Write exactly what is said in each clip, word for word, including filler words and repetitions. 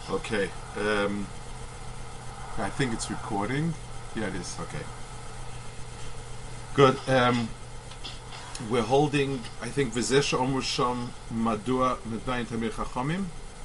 Okay. Um, I think it's recording. Yeah, it is. Okay. Good. Um, we're holding, I think, V'zeh Omer Sham Madua Medbayin Tamir Chachamim.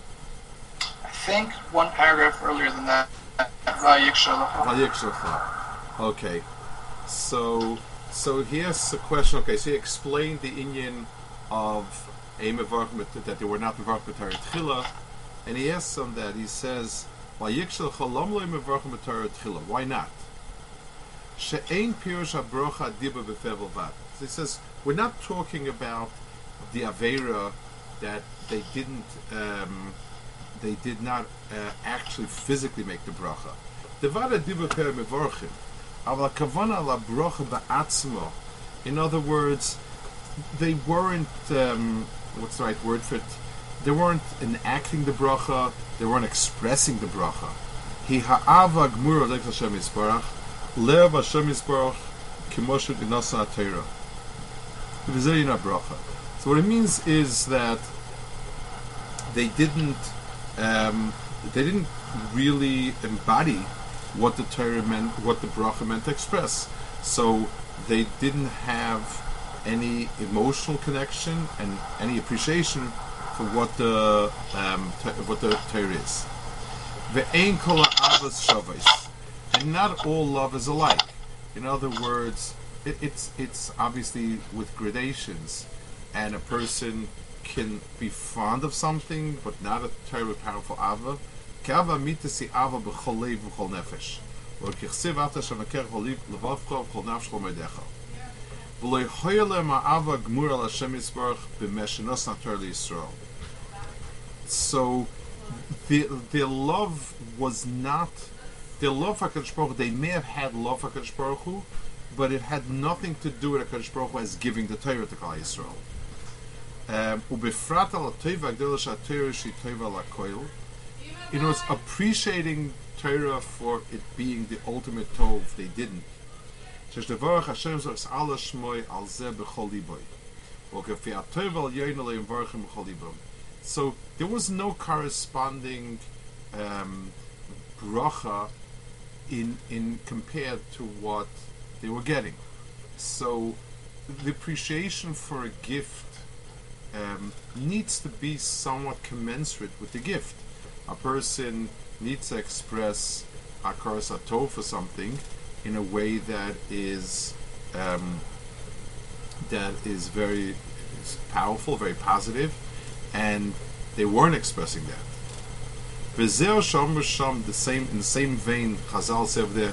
I think one paragraph earlier than that. Vayikshalacha. Vayikshalacha. Okay. So, so here's a question. Okay, so he explained the inyan of a mevarch that they were not mevarch b'Torah Tchila, and he asks on that. He says, "Vayikshalacha lam lo mevarch b'Torah Tchila." Why not? She'ein pirush habrocha diba b'fevel vad. He says we're not talking about the avera that they didn't, um, they did not uh, actually physically make the bracha. The vada diba per mevarchim. Aval kavana la brocha ba'atzmo. In other words, they weren't. Um, what's the right word for it? They weren't enacting the bracha. They weren't expressing the bracha. He ha'ava gmura like Hashem Yisbarach, lev Hashem Yisbarach kimoshu gnasa atayra. V'zeyina bracha. So what it means is that they didn't. Um, they didn't really embody what the Torah meant, what the bracha meant to express. So they didn't have any emotional connection and any appreciation for what the um, what the Torah is. Ve'ein kol ha'avos shavos, and not all love is alike. In other words, it, it's it's obviously with gradations, and a person can be fond of something but not a terribly powerful ava. Kava mitasi ava b'chol lev v'chol nefesh. Lo kichsiv ata shavakech v'liv levavcho v'chol nafsh v'chol medecha. V'lo yochayele ma'ava gmur al Hashem Yisbarach b'meshenos nator l'Yisrael. So, the their love was not their love for HaKadosh Baruch Hu. They may have had love for HaKadosh Baruch Hu, but it had nothing to do with HaKadosh Baruch Hu as giving the Torah to Klal Yisrael. Ubefrat al toiva gdela shatayra shi toiva lakoil. You know, it's appreciating Torah for it being the ultimate tov. They didn't. Shesh devarach Hashem zos ala shmoi al zeh b'chol liboy. Ukefi atov al yoyin alei varchim b'chol libom. So there was no corresponding um, bracha in in compared to what they were getting. So the appreciation for a gift um, needs to be somewhat commensurate with the gift. A person needs to express akaras atov for something in a way that is um, that is very powerful, very positive, and they weren't expressing that. V'zeh sham b'sham, the same in the same vein. Chazal said there,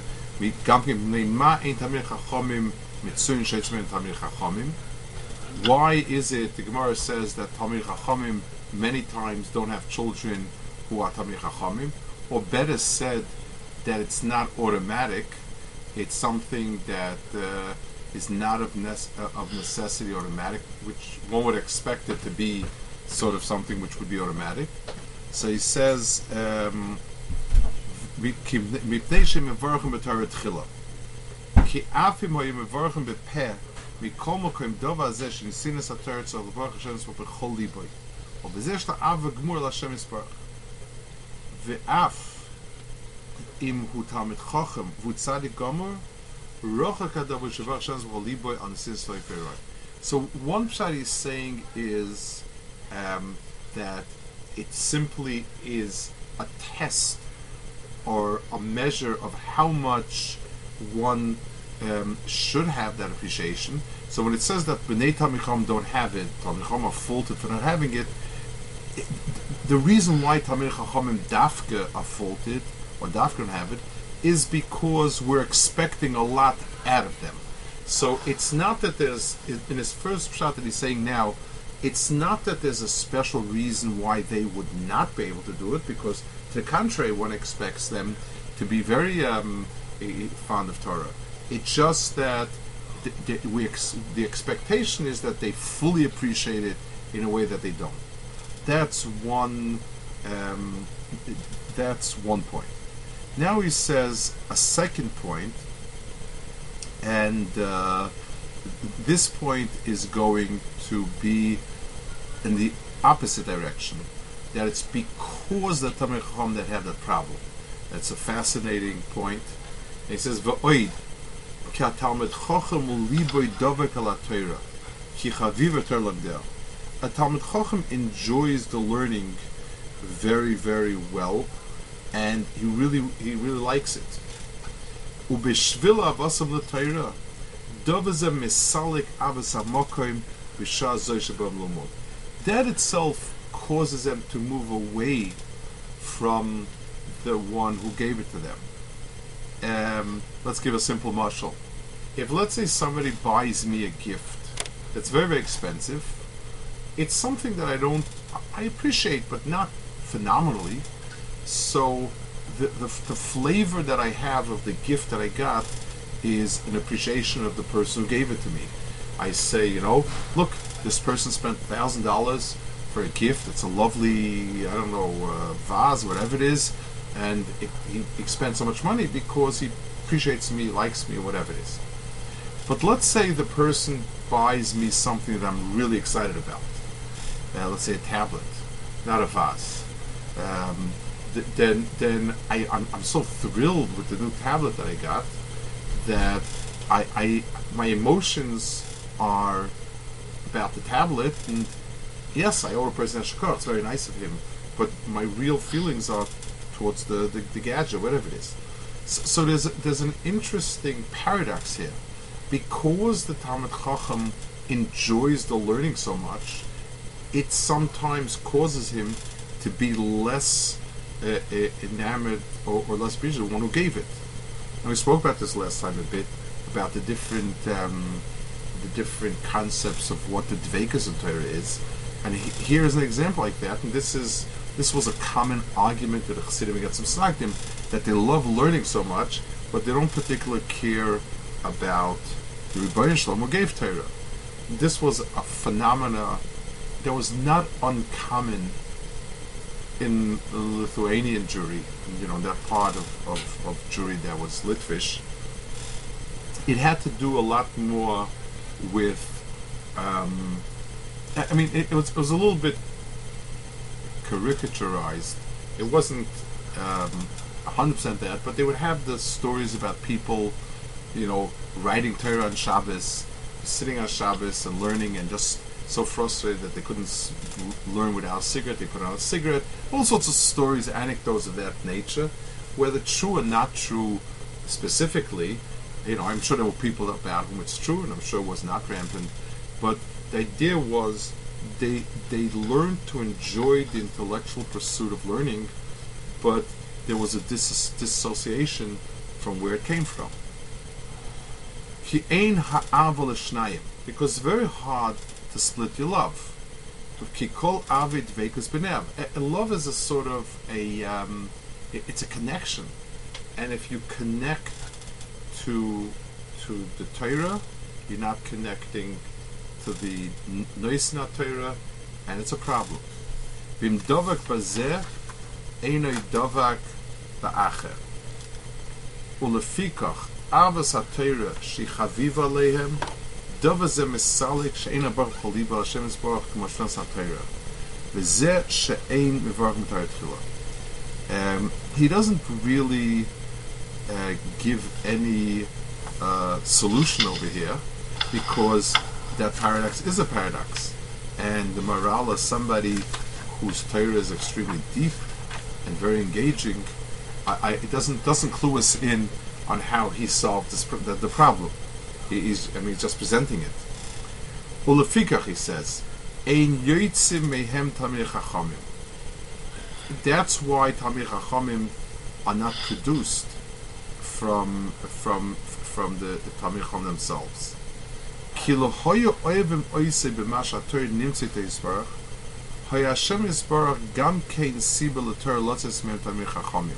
ma ein tamir chachamim mitzuyin sheitzmen tamir chachamim. Why is it the Gemara says that tamir chachamim many times don't have children who are tamir chachamim, or better said that it's not automatic? It's something that uh, is not of, nece- uh, of necessity automatic, which one would expect it to be sort of something which would be automatic. So he says, um, "Mipnei shemevarchim b'Torah tchila, ki afim hoyim mevarchim b'peh, mikol mokom dova zeh shenisinus haTorah tzol levarch Hashem Yisbarach b'chol liboy, o b'zeh shta ava gmur l'Hashem Yisbarach, ve'af im hu talmid chacham v'hu tzadik gomer, rocha kadav v'shavach Hashem Yisbarach liboy on sinus lo'ifiroi." So one pshat he's saying is um, that it simply is a test or a measure of how much one um, should have that appreciation. So when it says that B'nai Talmid Chacham don't have it, Talmid Chacham are faulted for not having it, it the reason why Talmid Chachamim dafka are faulted or dafka don't have it is because we're expecting a lot out of them. So it's not that there's, in his first pshat that he's saying now, it's not that there's a special reason why they would not be able to do it, because to the contrary, one expects them to be very um, fond of Torah. It's just that the, the, we ex- the expectation is that they fully appreciate it in a way that they don't. That's one. Um, that's one point. Now he says a second point, and uh, this point is going to be in the opposite direction. that it's because the Talmid Chacham that have that problem. That's a fascinating point. And he says, "V'oid ki Talmid Chacham uliboy dovek al Torah ki chaviv eter lagdel." A Talmid Chacham enjoys the learning very, very well, and he really, he really likes it. Ubeshvil avasav l'Torah, doveze misalik avas hamokoim b'shah zoy shebam lomod. That itself causes them to move away from the one who gave it to them. Um, let's give a simple mashal. If, let's say, somebody buys me a gift that's very, very expensive, it's something that I don't, I appreciate, but not phenomenally. So the, the the flavor that I have of the gift that I got is an appreciation of the person who gave it to me. I say, you know, look, this person spent a thousand dollars for a gift. It's a lovely, I don't know, uh, vase, whatever it is, and it, he, he spent so much money because he appreciates me, likes me, or whatever it is. But let's say the person buys me something that I'm really excited about. Uh, let's say a tablet, not a vase. Um, th- then, then I, I'm, I'm so thrilled with the new tablet that I got that I, I, my emotions are about the tablet, and yes, I owe a person a shakar. It's very nice of him, but my real feelings are towards the, the, the gadget, whatever it is. So, so there's a, there's an interesting paradox here, because the Talmid Chacham enjoys the learning so much. It sometimes causes him to be less uh, uh, enamored or, or less appreciative of the one who gave it. And we spoke about this last time a bit, about the different um, the different concepts of what the dveikus in Torah is. And he, here is an example like that. And this is this was a common argument with the Chassidim against some Snagdim, that they love learning so much, but they don't particularly care about the Rebbeinu Shalom who gave Torah. This was a phenomena that was not uncommon in the Lithuanian Jewry, you know, that part of, of, of Jewry that was Litvish. It had to do a lot more with, um, I mean, it, it, was, it was a little bit caricaturized. It wasn't um, one hundred percent that, but they would have the stories about people, you know, writing Torah on Shabbos, sitting on Shabbos and learning, and just so frustrated that they couldn't s- learn without a cigarette. They put on a cigarette. All sorts of stories, anecdotes of that nature, whether true or not true specifically. You know, I'm sure there were people about whom it's true, and I'm sure it was not rampant. But the idea was they they learned to enjoy the intellectual pursuit of learning, but there was a dis- dissociation from where it came from. Ki ein ha'ava l'shnayim, because it's very hard to split your love. Ki kol avid dveikus b'nev. A love is a sort of a, um, it, it's a connection, and if you connect to to the Torah, you're not connecting to the nois not Torah, and it's a problem. Bim dovak bazeh, einoi dovak ba'acher. Ulefikach avas ha-Torah shi chaviv aleihem, dovak ze misalik she'eina baruch choliba Hashem yisborach k'moshnas ha-Torah. V'zeh she'ein mivarach m'Torah tchila. Um, he doesn't really uh, give any uh, solution over here, because that paradox is a paradox, and the Maharal is somebody whose Torah is extremely deep and very engaging. I, I, it doesn't doesn't clue us in on how he solved this, the, the problem. He, he's I mean he's just presenting it. Ulefikach, he says, ein yotzim mehem Talmidei Chachamim. That's why Talmidei Chachamim are not produced from from from the, the Talmidei Chacham themselves. Ki lo hoyu oivim oise b'mash ha-Torah nimtzei teisbarach, hoya Hashem yisbarach gam kein siba l'Torah lotzes mehem Talmidei Chachamim.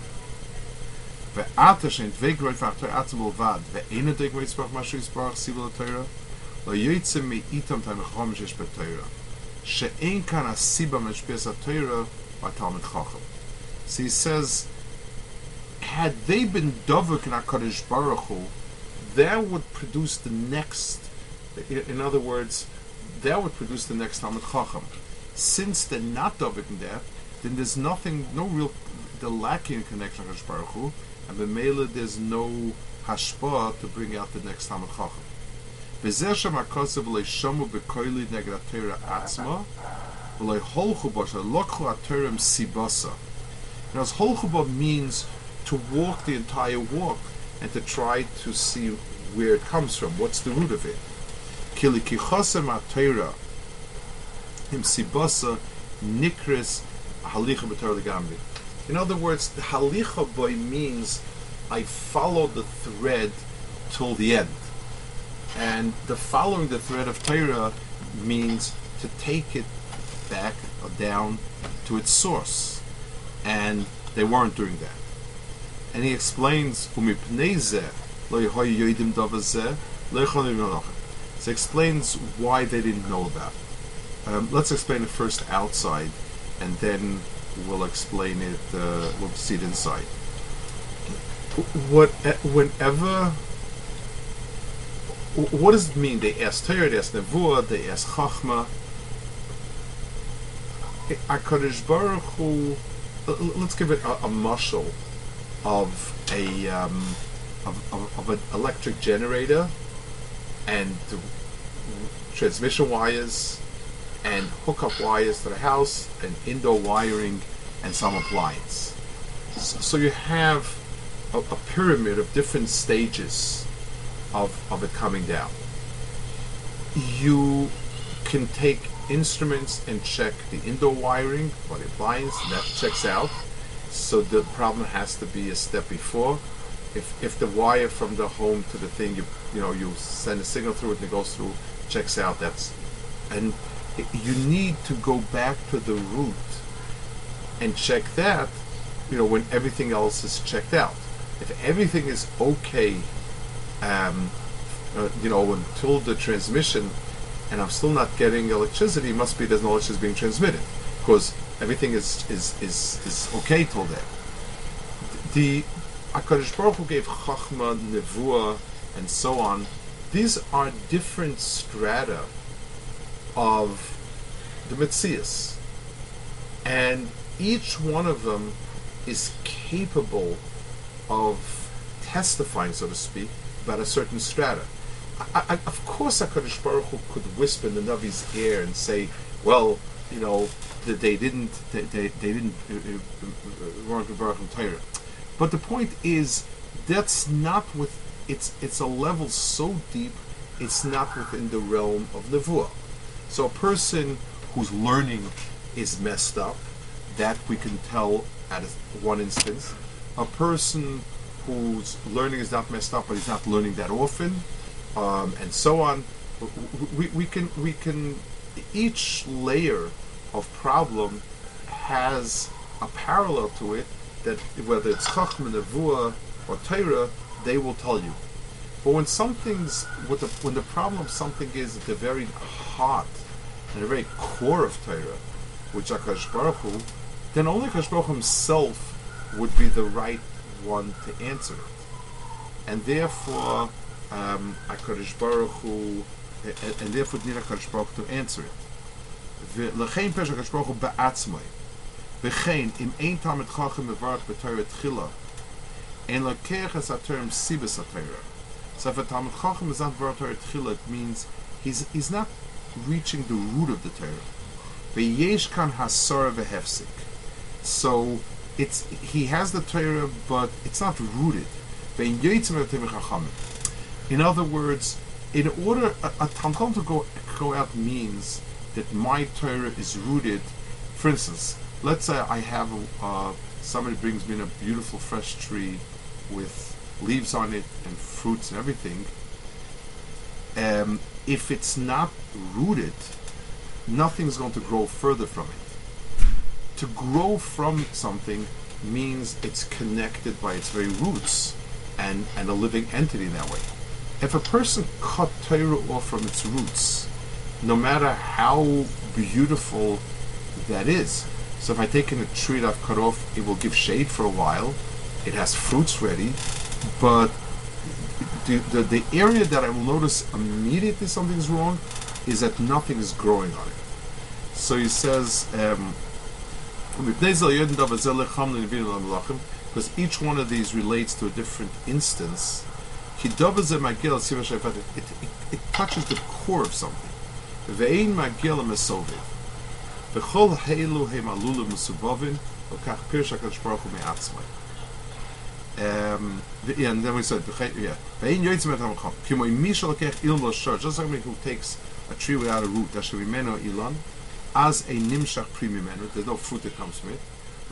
Ve'ata shein dveik roif ha-Torah atzim bolvad, ve'eina dveik roif yisbarach mashu yisbarach siba l'Torah, lo yotzim me'itam Talmidei Chachamim shesh b'Torah, she'ein kan ha-siba meshpias ha-Torah va-Talmid Chacham. So he says, had they been dovuk in HaKadosh Baruch Hu, that would produce the next, in other words, that would produce the next Talmid Chacham. Since they're not dovuk in that, then there's nothing, no real, the lacking connection with HaKadosh Baruch Hu, and b'meila there's no hashpah to bring out the next Talmid Chacham. V'zeh shem ha'kosev v'lei shomu b'koili neged ha'Torah atzma v'lei holchu bo shelokchu ha'Torah sibasa. Now, as holchu bo means to walk the entire walk and to try to see where it comes from. What's the root of it? Kili ki chosem ha'Torah im sibasa nikris halicha b'Torah legamri. In other words, the halicha boy means I follow the thread till the end. And the following the thread of Torah means to take it back or down to its source. And they weren't doing that. And he explains, so he explains why they didn't know about it. Um, let's explain it first outside, and then we'll explain it, uh, we'll see it inside. What, whenever, what does it mean? They ask Torah, they ask Nevuah, they ask Chachma. HaKadosh Baruch Hu, let's give it a, a mashal of a um, of, of, of an electric generator and transmission wires and hookup wires to the house and indoor wiring and some appliance. So, so you have a, a pyramid of different stages of, of it coming down. You can take instruments and check the indoor wiring or the appliance, and that checks out. So the problem has to be a step before. If if the wire from the home to the thing, you you know you send a signal through it and it goes through, checks out. That's and it, you need to go back to the root and check that. You know when everything else is checked out. If everything is okay, um, uh, you know until the transmission, and I'm still not getting electricity, it must be there's no electricity being transmitted because everything is is, is, is okay till then. The HaKadosh Baruch Hu gave Chachma, Nevuah, and so on. These are different strata of the Metzias. And each one of them is capable of testifying, so to speak, about a certain strata. I, I, of course, HaKadosh Baruch Hu could whisper in the Navi's ear and say, well, you know, that they didn't, they, they, they didn't, weren't Baruch Hu Torah. But the point is, that's not with, it's it's a level so deep, it's not within the realm of Nevuah. So a person whose learning is messed up, that we can tell at one instance. A person whose learning is not messed up, but he's not learning that often, um, and so on. We, we can we can each layer of problem has a parallel to it that whether it's Chachma, Nevuah, or Torah, they will tell you. But when something's with the, when the problem of something is at the very heart and the very core of Torah, which HaKadosh Baruch Hu, then only HaKadosh Baruch Hu himself would be the right one to answer it. And therefore, um, HaKadosh Baruch Hu, and, and therefore need HaKadosh Baruch Hu to answer it. L'chein pesh HaKadosh Baruch Hu ba'atzmai. V'chein, im ein Talmid Chacham mevarach b'Torah tchila, ein lokech es ha'Torah sibas ha'Torah. So if a Talmid Chacham is not mevarach Torah tchila, it means he's he's not reaching the root of the Torah. V'yesh kan hasara v'hefsik. So it's he has the Torah, but it's not rooted. In other words, in order a, a Talmid Chacham to go go out means that my Torah is rooted. For instance, let's say I have a, uh, somebody brings me in a beautiful fresh tree with leaves on it and fruits and everything. Um, if it's not rooted, nothing's going to grow further from it. To grow from something means it's connected by its very roots and, and a living entity in that way. If a person cut Torah off from its roots, no matter how beautiful that is, so if I take in a tree that I've cut off, it will give shade for a while, it has fruits ready, but the, the, the area that I will notice immediately something's wrong is that nothing is growing on it. So he says, um, Because each one of these relates to a different instance. It, it, it touches the core of something. Um, yeah, and then we said, yeah, just like somebody who takes a tree without a root, as a nimshach primimenu, there's no fruit that comes from it.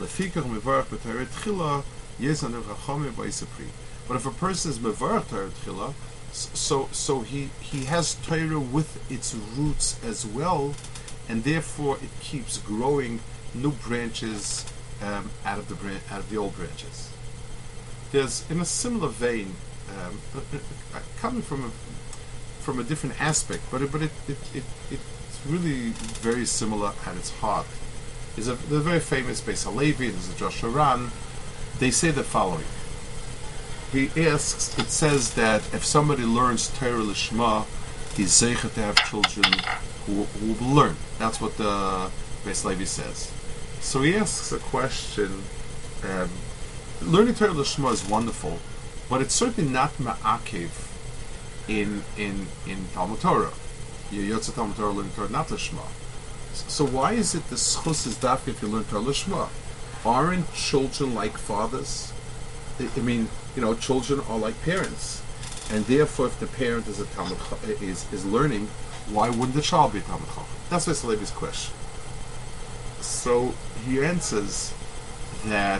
But if a person is mevarach Torah tchila, so so he he has Torah with its roots as well, and therefore it keeps growing new branches um, out of the bran- out of the old branches. There's, in a similar vein, um, uh, coming from a from a different aspect, but it, but it, it, it it's really very similar at its heart. Is a the very famous Beis Halevi, there's a Joshua Ran. They say the following. He asks, it says that if somebody learns Torah Lishma, he's zeicha to have children who, who will learn. That's what the Beis Halevi says. So he asks a question. Um, learning Torah Lishma is wonderful, but it's certainly not ma'akev in in in Talmud Torah. Yotze Talmud Torah learning Torah not Lishma. So why is it the schus is dafka if you learn Torah Lishma? Aren't children like fathers? I mean, you know, children are like parents, and therefore, if the parent is a Talmud is is learning, why wouldn't the child be a Talmud Chacham? That's Beis Halevi's question. So he answers that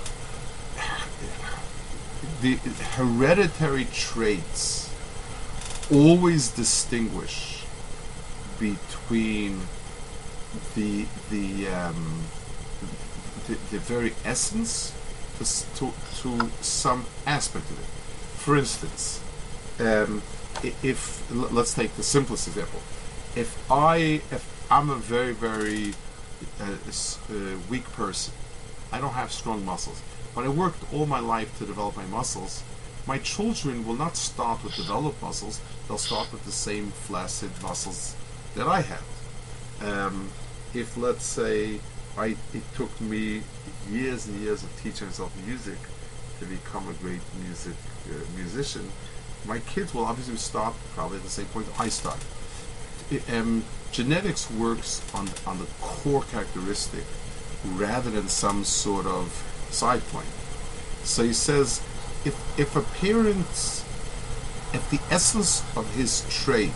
the hereditary traits always distinguish between the the um, the, the very essence to, to to some aspect of it. For instance, um, if let's take the simplest example. If I if I'm a very very uh, uh, weak person, I don't have strong muscles, but I worked all my life to develop my muscles. My children will not start with developed muscles; they'll start with the same flaccid muscles that I have. Um, if let's say I, it took me years and years of teaching myself music to become a great music uh, musician, my kids will obviously start probably at the same point I started. It, um, genetics works on on the core characteristic rather than some sort of side point. So he says, if if a parent, if the essence of his trait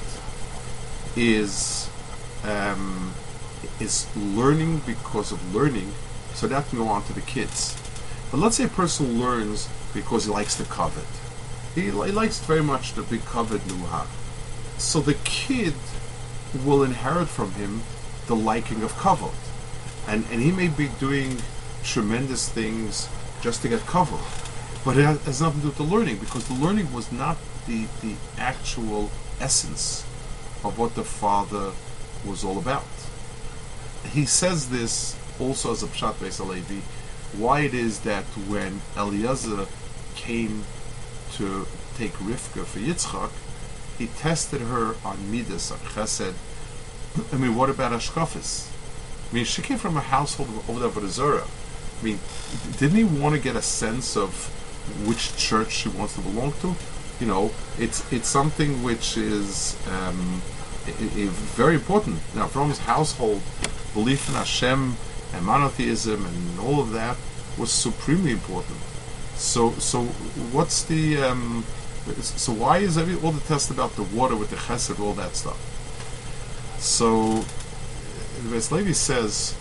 is um, is learning because of learning, so that can go on to the kids. But let's say a person learns because he likes to covet. He, he likes very much the big covet nuha. So the kid will inherit from him the liking of kavod. And and he may be doing tremendous things just to get kavod. But it has, has nothing to do with the learning, because the learning was not the, the actual essence of what the father was all about. He says this also as a Pshat Beis Halevi, why it is that when Eliezer came to take Rivka for Yitzchak, he tested her on Midas, on Chesed. I mean, what about Ashkafis? I mean, she came from a household of Oved Avodah Zarah. I mean, didn't he want to get a sense of which church she wants to belong to? You know, it's it's something which is um, I- I- very important. Now, from his household, belief in Hashem and monotheism and all of that was supremely important. So, so what's the um, so why is every all the test about the water with the chesed, all that stuff? So, Beis Halevi says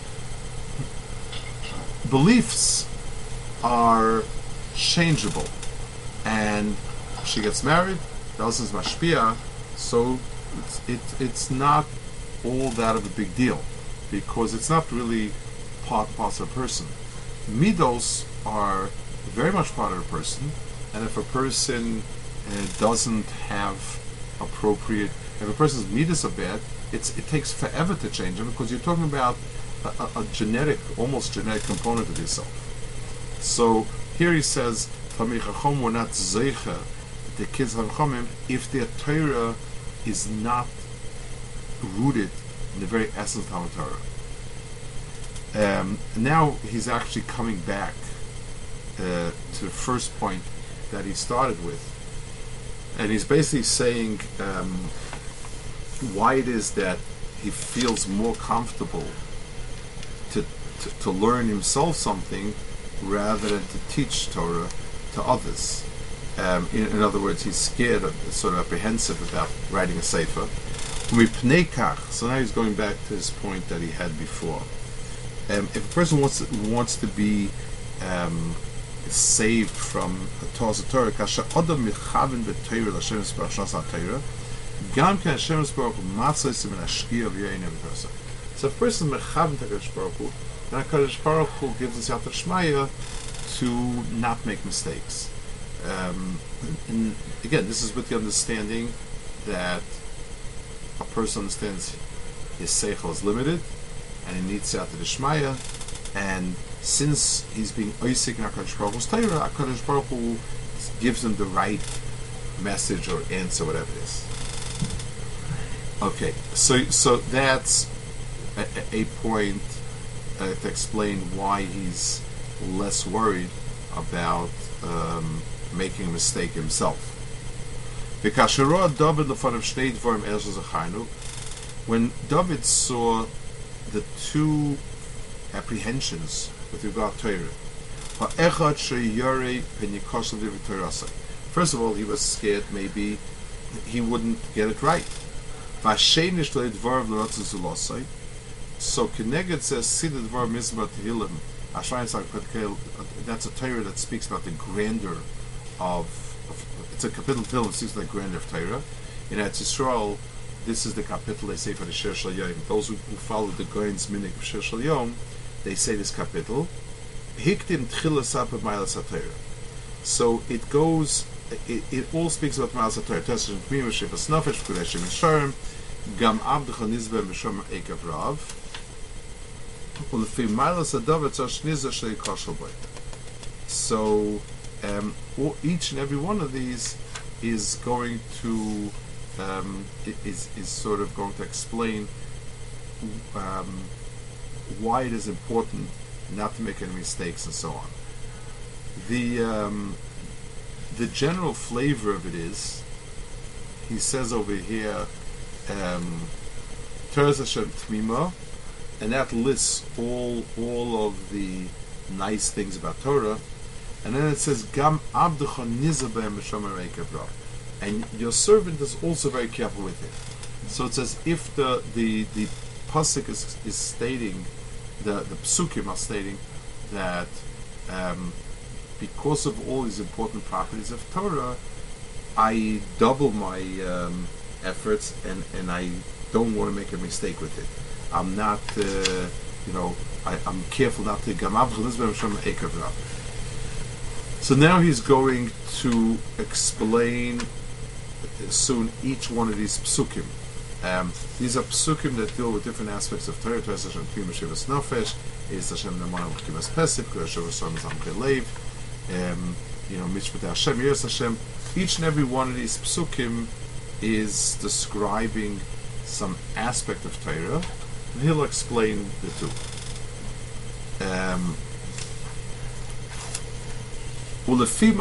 beliefs are changeable, and she gets married, Elsa is mashpia, so it's, it, it's not all that of a big deal, because it's not really part part of a person. Midos are very much part of a person, and if a person uh, doesn't have appropriate, if a person's midos are bad, it's it takes forever to change them, because you're talking about a, a, a genetic, almost genetic component of yourself. So here he says, Talmid Chacham were not zeicha, the kids of Chachamim, if their Torah is not rooted in the very essence of Talmud Torah. Um, now he's actually coming back uh, to the first point that he started with, and he's basically saying um, why it is that he feels more comfortable to, to to learn himself something rather than to teach Torah to others. Um, in, in other words, he's scared, of, sort of apprehensive about writing a sefer. So now he's going back to his point that he had before. Um, if a person wants to, wants to be um, saved from Torah Torah, kasha adam michaven b'Torah l'Hashem Yisbarach shas ha'Torah, gam ken Hashem Yisbarach matzos min hashkiya v'yayin v'persa. So if a person mechaven to HaKadosh Baruch Hu, then HaKadosh Baruch Hu gives us Yat Shmaya to not make mistakes. Um, and again, this is with the understanding that a person understands his seichel is limited, and he needs Siyata D'Shmaya, and since he's being oisik in HaKadosh Baruch Hu's Torah, HaKadosh Baruch Hu gives him the right message or answer, whatever it is. Okay, so so that's a, a point uh, to explain why he's less worried about um, making a mistake himself. When David saw the two apprehensions with regard to Torah, first of all, he was scared maybe he wouldn't get it right. So Keneged says, "See the Dvar Mizmah Tehillim." That's a Torah that speaks about the grandeur of, of it's a capital Tehillim that speaks about the grandeur of Torah. In Eretz Yisrael, this is the capital they say for the Shir Shal Yom. Those who, who follow the Goyen's Minig of Shir Shal Yom, they say this capital. Hiktim Tchilas Apad Mailas HaTorah. So it goes, it, it all speaks about Mailas HaTorah. Tesach Tmim Shivas Nafesh V'Kureshim Yisharim Gam Abdecha Nizbeh Mishom Eikav Rav. So um, each and every one of these is going to um, is is sort of going to explain um, why it is important not to make any mistakes and so on. The um, the general flavor of it is, he says over here, um, Torah Hashem Tmima, and that lists all all of the nice things about Torah, and then it says Gam Abducha Nizabeh Mishomer Eikavra, and your servant is also very careful with it. So it says if the the the pasuk is, is stating, the the psukim are stating that um, because of all these important properties of Torah, I double my um, efforts and and I don't want to make a mistake with it. I'm not, uh, you know, I, I'm careful not to. So now he's going to explain soon each one of these psukim. Um, these are psukim that deal with different aspects of Torah. Torah Hashem Tmim Shivas Nafesh, is Hashem Neman Kimas Pesip, Hashem Hashem Zamke Leiv, you know, Mishpat Hashem, Yiras Hashem. Each and every one of these psukim is describing some aspect of Torah, and he'll explain the two. Um, okay.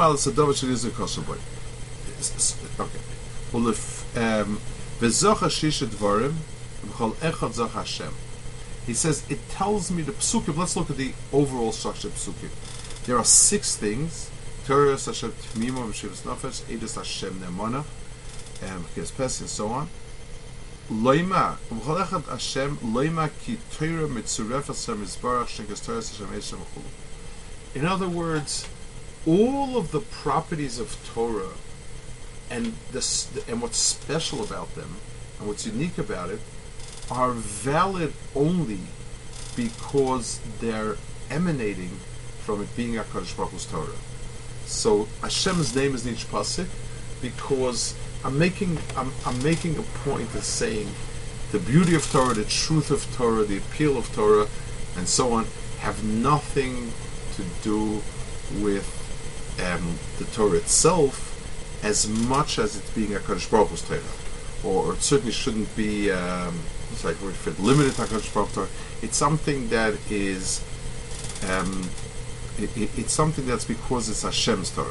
He says, it tells me the psukim. Let's look at the overall structure of psukim. There are six things. Torah Hashem Tmima V'Shivas Nafesh, Eidos Hashem Ne'emana, and Kias and so on. Loima, V'Cholechad Hashem, Loima Ki Torah Mitzuref Hashem Yisbarach Shenkes Torah Hashem Eshem V'Chulu. In other words, all of the properties of Torah and this, and what's special about them and what's unique about it are valid only because they're emanating from it being HaKadosh Baruch Hu's Torah. So Hashem's name is in each pasuk because I'm making I'm, I'm making a point of saying the beauty of Torah, the truth of Torah, the appeal of Torah, and so on have nothing to do with um, the Torah itself as much as it's being HaKadosh Baruch Hu's Torah, or, or it certainly shouldn't be um, it's like we fit limited HaKadosh Baruch Hu. It's something that is, um, it, it, it's something that's because it's Hashem's Torah.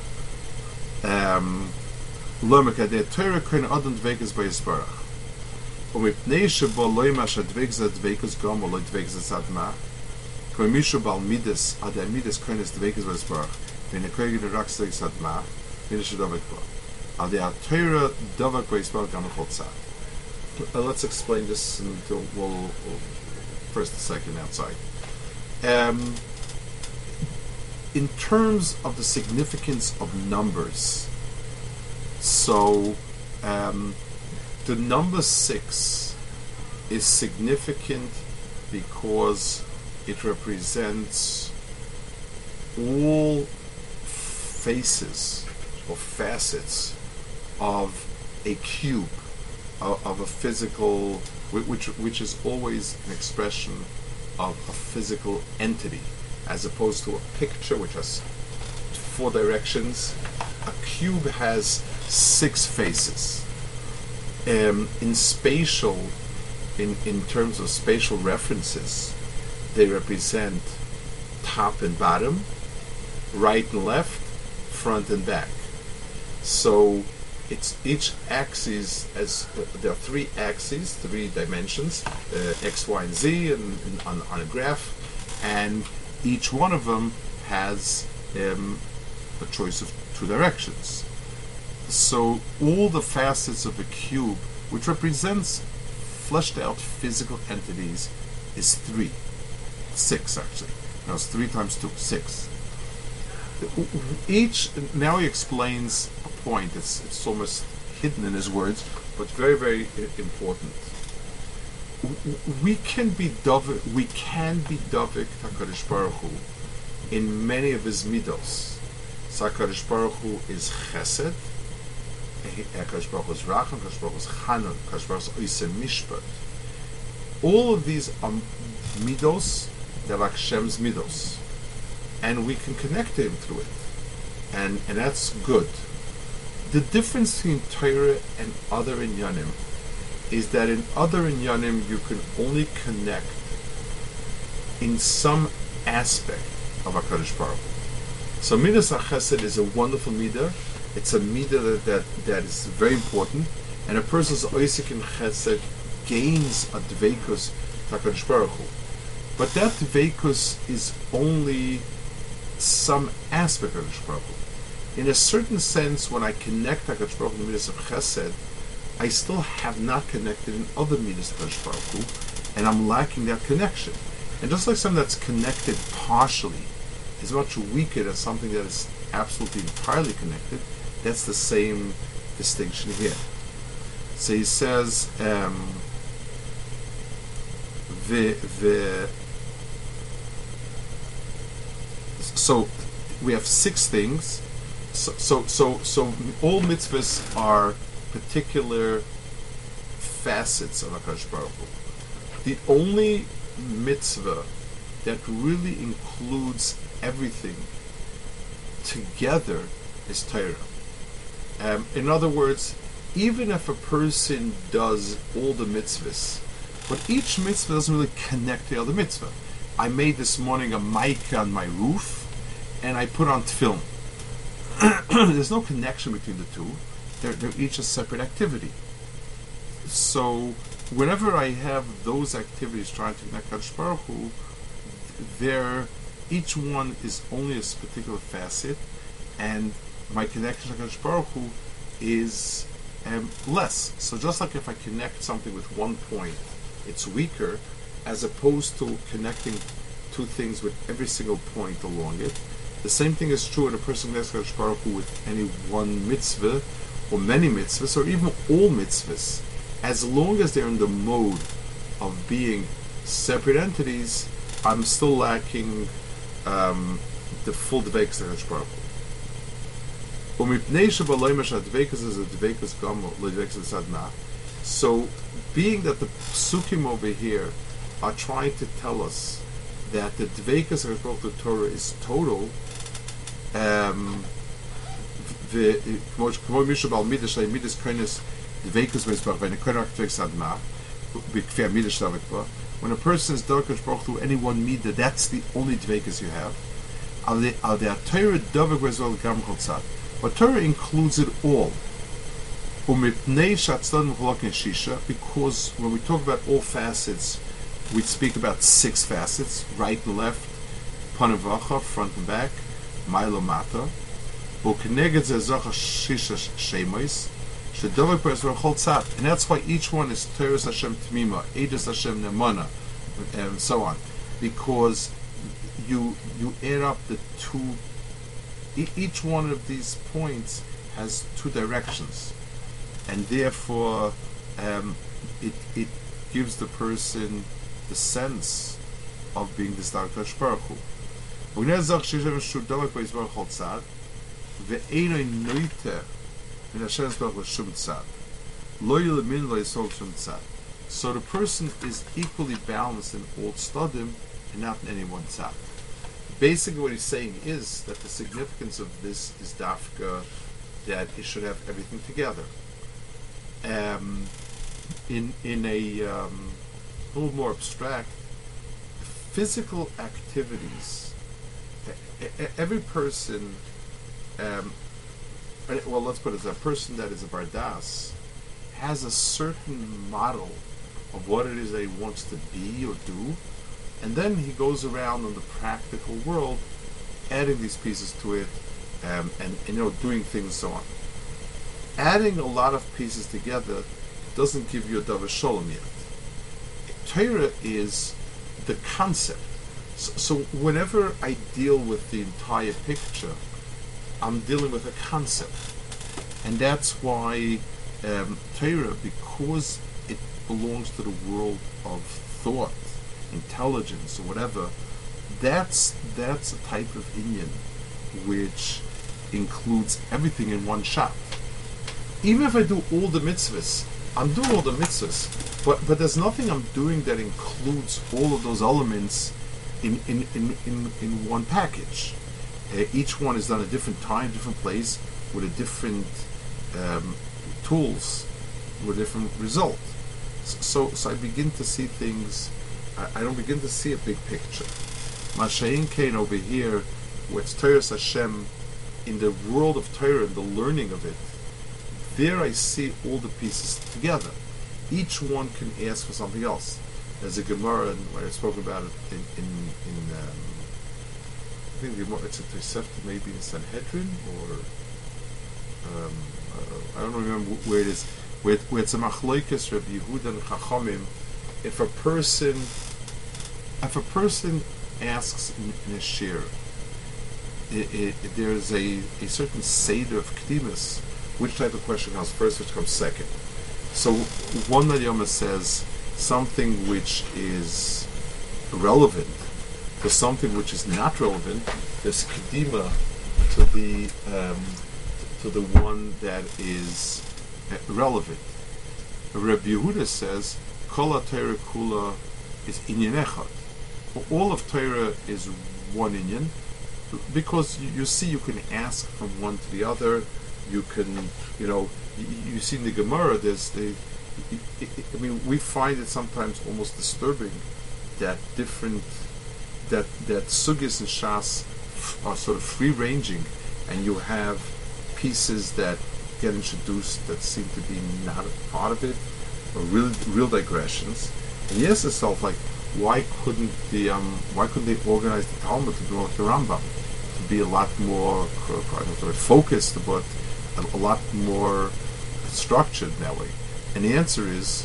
Um, Lomeka the Torah kein Adam dveikes bei Yisbarach. Um mipnei shebo loy mash dveikes dveikes gam loy dveikes sadma. Kein mishu bal midas ad midas kein dveikes bei Yisbarach. Wenn er kein raksig sadma, wenn es davek war. Ad der Torah davek bei Yisbarach gam chotzat. Let's explain this until we'll, we'll first a second outside. Um, in terms of the significance of numbers, so um, the number six is significant because it represents all faces or facets of a cube, of, of a physical, which which is always an expression of a physical entity, as opposed to a picture which has four directions. A cube has six faces. Um, in spatial, in, in terms of spatial references, they represent top and bottom, right and left, front and back. So it's each axis, as uh, there are three axes, three dimensions, uh, x, y, and z, and, and on, on a graph, and each one of them has um, a choice of two directions. So all the facets of a cube, which represents fleshed out physical entities, is three. Six, actually. No, it's three times two, six. Each, now he explains a point, it's, it's almost hidden in his words, but very, very important. We can be dovik, we can be dovik HaKadosh Baruch Hu in many of his midos. So HaKadosh Baruch Hu is chesed, HaKadosh Baruch Hu is racham, HaKadosh Baruch Hu is chanan, HaKadosh Baruch Hu is mishpat. All of these are midos, they're like Hashem's midos, and we can connect to him through it, and and that's good. The difference between Torah and other inyanim is that in other inyanim you can only connect in some aspect of HaKadosh Baruch Hu. So Midas HaChesed is a wonderful midah. It's a midah that, that, that is very important, and a person's oisik in Chesed gains a dveikus to HaKadosh Baruch Hu. But that dveikus is only some aspect of HaKadosh Baruch Hu. In a certain sense, when I connect HaKadosh Baruch Hu to midas of Chesed, I still have not connected in other midas of HaKadosh Baruch Hu, and I'm lacking that connection. And just like something that's connected partially is much weaker than something that is absolutely entirely connected, that's the same distinction here. So he says, um, the the so we have six things. So so so, so all mitzvahs are particular facets of HaKadosh Baruch Hu. The only mitzvah that really includes everything together is Torah. Um, in other words, even if a person does all the mitzvahs, but each mitzvah doesn't really connect to the other mitzvah. I made this morning a mic on my roof, and I put on tefillin. There's no connection between the two. They're, they're each a separate activity. So whenever I have those activities trying to connect HaKadosh Baruch Hu, they're, each one is only a particular facet, and my connection to HaKadosh Baruch Hu is um, less. So just like if I connect something with one point, it's weaker, as opposed to connecting two things with every single point along it. The same thing is true when a person connects HaKadosh Baruch Hu with any one mitzvah, or many mitzvahs, or even all mitzvahs. As long as they're in the mode of being separate entities, I'm still lacking um, the full dveikus of HaKadosh Baruch Hu. So, being that the psukim over here are trying to tell us that the dveikus of HaKadosh Baruch Hu Torah is total, um, when a person is Darkash Baruch through any one midah, that's the only dvekas you have. But Torah includes it all. Because when we talk about all facets, we speak about six facets: right and left, panavacha, front and back, milo mata. And that's why each one is Teres Hashem Tmima, Eidos Hashem Nemana, and so on, because you you add up the two. E- each one of these points has two directions, and therefore um, it it gives the person the sense of being the Star Baruch Hu. So the person is equally balanced in all tzadim and not in any one tzad. Basically what he's saying is that the significance of this is dafka, that it should have everything together. Um, in in a um, little more abstract, physical activities, every person, um, well, let's put it as a person that is a bardas has a certain model of what it is that he wants to be or do, and then he goes around in the practical world adding these pieces to it, um, and, and you know doing things and so on. Adding a lot of pieces together doesn't give you a davar shalom yet. Torah is the concept. So, so whenever I deal with the entire picture, I'm dealing with a concept, and that's why um, Torah, because it belongs to the world of thought, intelligence, or whatever. That's that's a type of inyan which includes everything in one shot. Even if I do all the mitzvahs, I'm doing all the mitzvahs, but but there's nothing I'm doing that includes all of those elements in in in in, in one package. Uh, each one is done at a different time, different place, with a different um, tools, with a different result. So so I begin to see things. I, I don't begin to see a big picture. Mashayin Kain over here, where it's Torah Hashem, in the world of Torah and the learning of it, there I see all the pieces together. Each one can ask for something else. There's a Gemara, and where I spoke about it in in, in um, I think the Gemara, it's a Tosefta, maybe in Sanhedrin, or um, uh, I don't remember where it is. Where, it, where it's a Machlokes Rabbi Yehuda and Chachamim. If a person, if a person asks in, in a shir, it, it, there's a, a certain seder of kedimus. Which type of question comes first, which comes second? So one Nayama says something which is relevant to something which is not relevant. There's kedima to the um, to the one that is relevant. Rabbi Yehuda says Kol HaTorah Kula is inyan echad. All of Torah is one inyan, because you, you see you can ask from one to the other. You can, you know, you, you see in the Gemara, there's the, it, it, I mean, we find it sometimes almost disturbing that different, that that sugis and shas are sort of free-ranging, and you have pieces that get introduced that seem to be not a part of it, or real real digressions. And you ask yourself, like, why couldn't the um, why couldn't they organize the Talmud to do like the Rambam, to be a lot more, I don't know if the word focused, but a, a lot more structured that way? And the answer is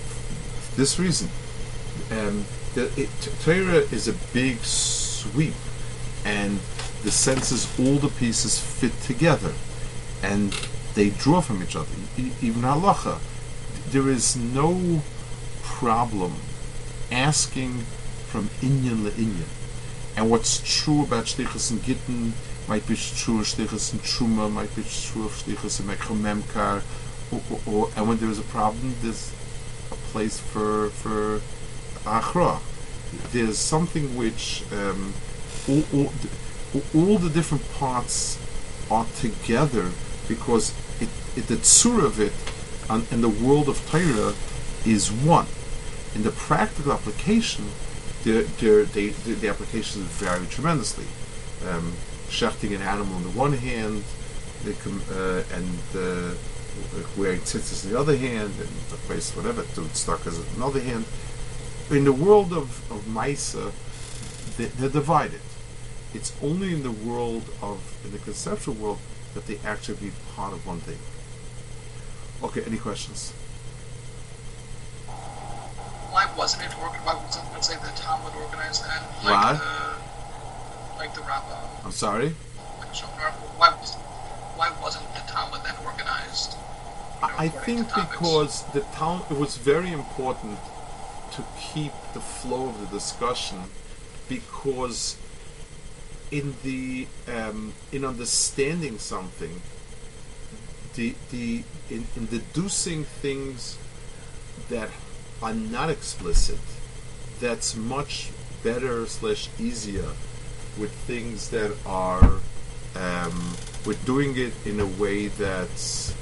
this reason. Um, the, it, Torah is a big sweep, and the sense is all the pieces fit together, and they draw from each other. E- even halacha, there is no problem asking from inyan le-inyan. And what's true about shlichus and gittin might be true of shlichus and truma, might be true of shlichus and mekra memkar, or, or, or, and when there is a problem, there's a place for for achra. There's something which um, all, all, all the different parts are together, because it, it, the tzura of it and, and the world of Torah is one. In the practical application, the, the, the, the, the applications vary tremendously. Um, shechting an animal on the one hand, they com- uh, and uh, wearing tzitzis on the other hand, and the place, whatever, to stuck as another hand. In the world of, of Maisa, they, they're divided. It's only in the world of, in the conceptual world, that they actually be part of one thing. Okay, any questions? Why wasn't it organized? Why wasn't, let's say, the Talmud organized then? Like Why? The, like the Rabbah. I'm sorry? Like Shulchan Aruch. Why, was, why wasn't the Talmud then organized? You know, I according think to topics? because the Talmud, it was very important to keep the flow of the discussion, because in the um, in understanding something, the the in, in deducing things that are not explicit, that's much better slash easier with things that are um, with doing it in a way that's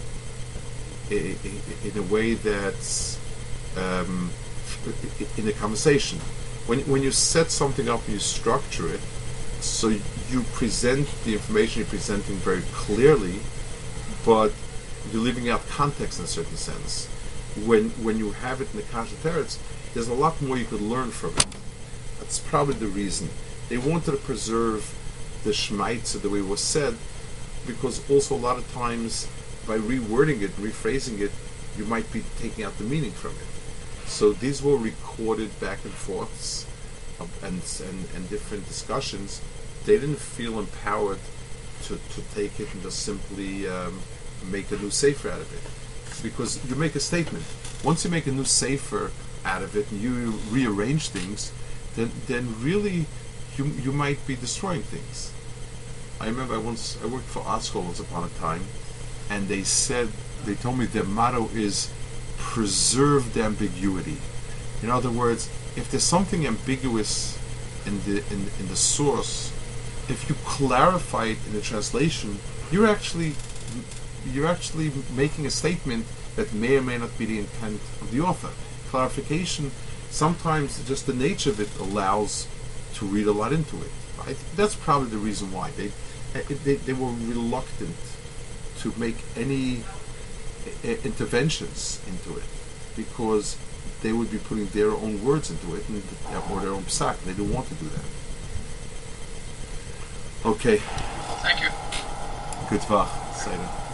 in a way that's um, in a conversation. When when you set something up and you structure it, so you present the information you're presenting very clearly, but you're leaving out context in a certain sense. When when you have it in the Kasha Teretz, there's a lot more you could learn from it. That's probably the reason. They wanted to preserve the Shmaitza the way it was said, because also a lot of times by rewording it, rephrasing it, you might be taking out the meaning from it. So these were recorded back and forths of, and, and and different discussions. They didn't feel empowered to, to take it and just simply um, make a new sefer out of it. Because you make a statement. Once you make a new sefer out of it and you rearrange things, then then really you you might be destroying things. I remember I once I worked for Oskol once upon a time, and they said they told me their motto is preserve the ambiguity. In other words, if there's something ambiguous in the in, in the source, if you clarify it in the translation, you're actually you're actually making a statement that may or may not be the intent of the author. Clarification, sometimes just the nature of it allows to read a lot into it. I think that's probably the reason why they they, they were reluctant to make any uh, interventions into it, because they would be putting their own words into it and or their own psak. They didn't want to do that. Okay. Thank you. Good Vach. Say that.